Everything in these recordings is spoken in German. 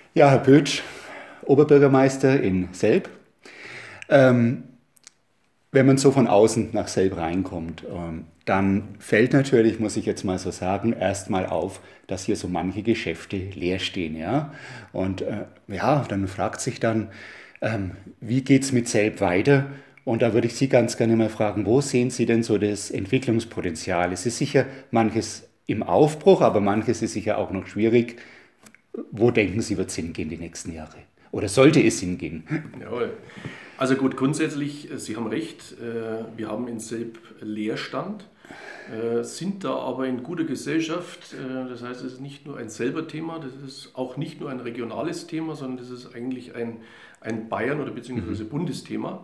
Ja, Herr Pötsch, Oberbürgermeister in Selb. Ähm, Wenn man so von außen nach Selb reinkommt, dann fällt natürlich, muss ich jetzt mal so sagen, erstmal auf, dass hier so manche Geschäfte leer stehen. Ja? Und ja, dann fragt sich dann, wie geht es mit Selb weiter? Und da würde ich Sie ganz gerne mal fragen, wo sehen Sie denn so das Entwicklungspotenzial? Es ist sicher manches im Aufbruch, aber manches ist sicher auch noch schwierig. Wo denken Sie, wird es hingehen die nächsten Jahre? Oder sollte es hingehen? Jawohl. Also gut, grundsätzlich, Sie haben recht, wir haben in Selb Leerstand, sind da aber in guter Gesellschaft. Das heißt, es ist nicht nur ein selber Thema, das ist auch nicht nur ein regionales Thema, sondern das ist eigentlich ein Bayern- oder beziehungsweise Bundesthema.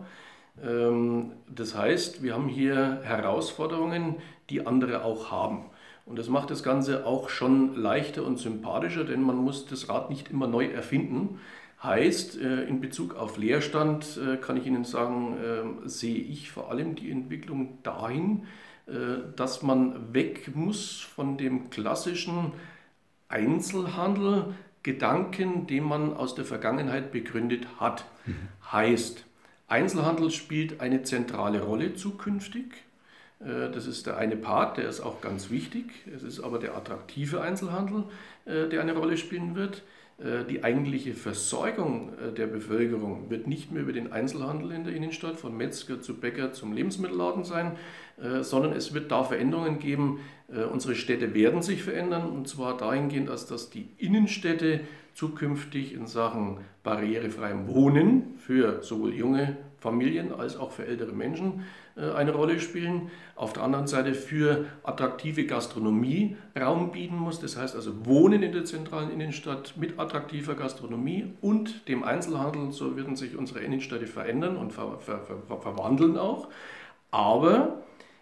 Das heißt, wir haben hier Herausforderungen, die andere auch haben. Und das macht das Ganze auch schon leichter und sympathischer, denn man muss das Rad nicht immer neu erfinden. Heißt, in Bezug auf Leerstand kann ich Ihnen sagen, sehe ich vor allem die Entwicklung dahin, dass man weg muss von dem klassischen Einzelhandel, Gedanken, den man aus der Vergangenheit begründet hat. Heißt, Einzelhandel spielt eine zentrale Rolle zukünftig. Das ist der eine Part, der ist auch ganz wichtig. Es ist aber der attraktive Einzelhandel, der eine Rolle spielen wird. Die eigentliche Versorgung der Bevölkerung wird nicht mehr über den Einzelhandel in der Innenstadt, von Metzger zu Bäcker zum Lebensmittelladen sein, sondern es wird da Veränderungen geben. Unsere Städte werden sich verändern, und zwar dahingehend, dass die Innenstädte zukünftig in Sachen barrierefreiem Wohnen für sowohl junge Familien als auch für ältere Menschen eine Rolle spielen. Auf der anderen Seite für attraktive Gastronomie Raum bieten muss. Das heißt also Wohnen in der zentralen Innenstadt mit attraktiver Gastronomie und dem Einzelhandel. So werden sich unsere Innenstädte verändern und verwandeln auch. Aber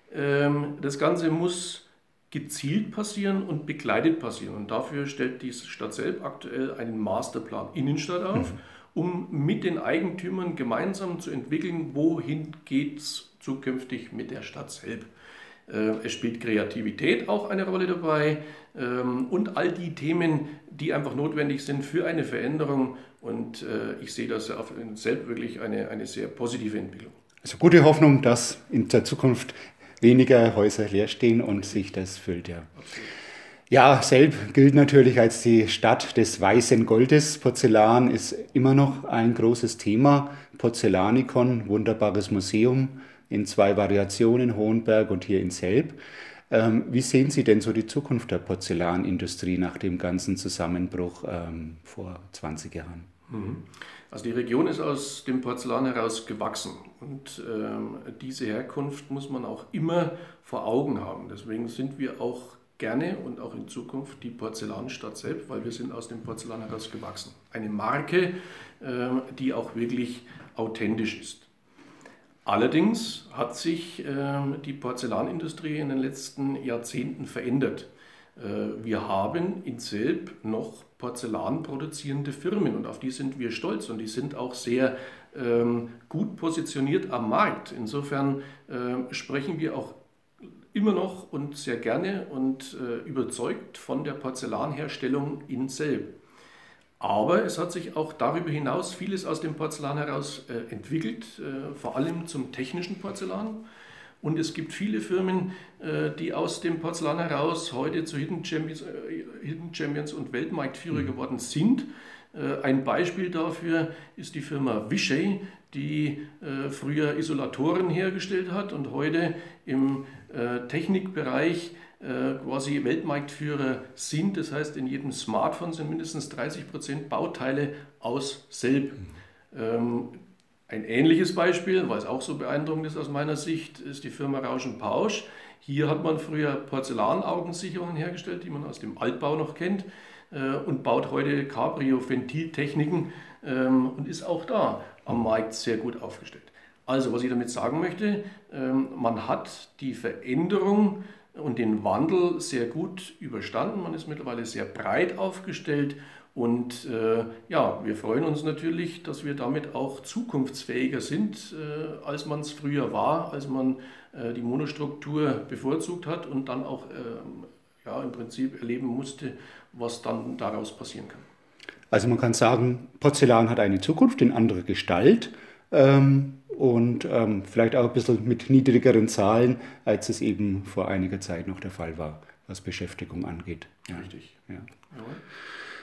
das Ganze muss gezielt passieren und begleitet passieren. Und dafür stellt die Stadt Selb aktuell einen Masterplan Innenstadt auf, um mit den Eigentümern gemeinsam zu entwickeln, wohin geht es zukünftig mit der Stadt Selb. Es spielt Kreativität auch eine Rolle dabei und all die Themen, die einfach notwendig sind für eine Veränderung. Und ich sehe das auf Selb wirklich eine sehr positive Entwicklung. Also gute Hoffnung, dass in der Zukunft weniger Häuser leer stehen und Richtig, sich das füllt, ja. absolut. Ja, Selb gilt natürlich als die Stadt des weißen Goldes. Porzellan ist immer noch ein großes Thema. Porzellanikon, wunderbares Museum in zwei Variationen, Hohenberg und hier in Selb. Wie sehen Sie denn so die Zukunft der Porzellanindustrie nach dem ganzen Zusammenbruch vor 20 Jahren? Also die Region ist aus dem Porzellan heraus gewachsen, und diese Herkunft muss man auch immer vor Augen haben. Deswegen sind wir auch gerne und auch in Zukunft die Porzellanstadt selbst, weil wir sind aus dem Porzellan heraus gewachsen. Eine Marke, die auch wirklich authentisch ist. Allerdings hat sich die Porzellanindustrie in den letzten Jahrzehnten verändert. Wir haben in Selb noch Porzellan produzierende Firmen, und auf die sind wir stolz, und die sind auch sehr gut positioniert am Markt. Insofern sprechen wir auch immer noch und sehr gerne und überzeugt von der Porzellanherstellung in Selb. Aber es hat sich auch darüber hinaus vieles aus dem Porzellan heraus entwickelt, vor allem zum technischen Porzellan. Und es gibt viele Firmen, die aus dem Porzellan heraus heute zu Hidden Champions und Weltmarktführer geworden sind. Ein Beispiel dafür ist die Firma Vishay, die früher Isolatoren hergestellt hat und heute im Technikbereich quasi Weltmarktführer sind. Das heißt, in jedem Smartphone sind mindestens 30% Bauteile aus Selb. Ein ähnliches Beispiel, weil es auch so beeindruckend ist aus meiner Sicht, ist die Firma Rausch und Pausch. Hier hat man früher Porzellanaugensicherungen hergestellt, die man aus dem Altbau noch kennt, und baut heute Cabrio-Ventiltechniken und ist auch da am Markt sehr gut aufgestellt. Also, was ich damit sagen möchte, man hat die Veränderung und den Wandel sehr gut überstanden. Man ist mittlerweile sehr breit aufgestellt, und ja, wir freuen uns natürlich, dass wir damit auch zukunftsfähiger sind, als man es früher war, als man die Monostruktur bevorzugt hat und dann auch ja, im Prinzip erleben musste, was dann daraus passieren kann. Also man kann sagen, Porzellan hat eine Zukunft in anderer Gestalt und vielleicht auch ein bisschen mit niedrigeren Zahlen, als es eben vor einiger Zeit noch der Fall war, was Beschäftigung angeht. Ja. Richtig. Ja. Jawohl.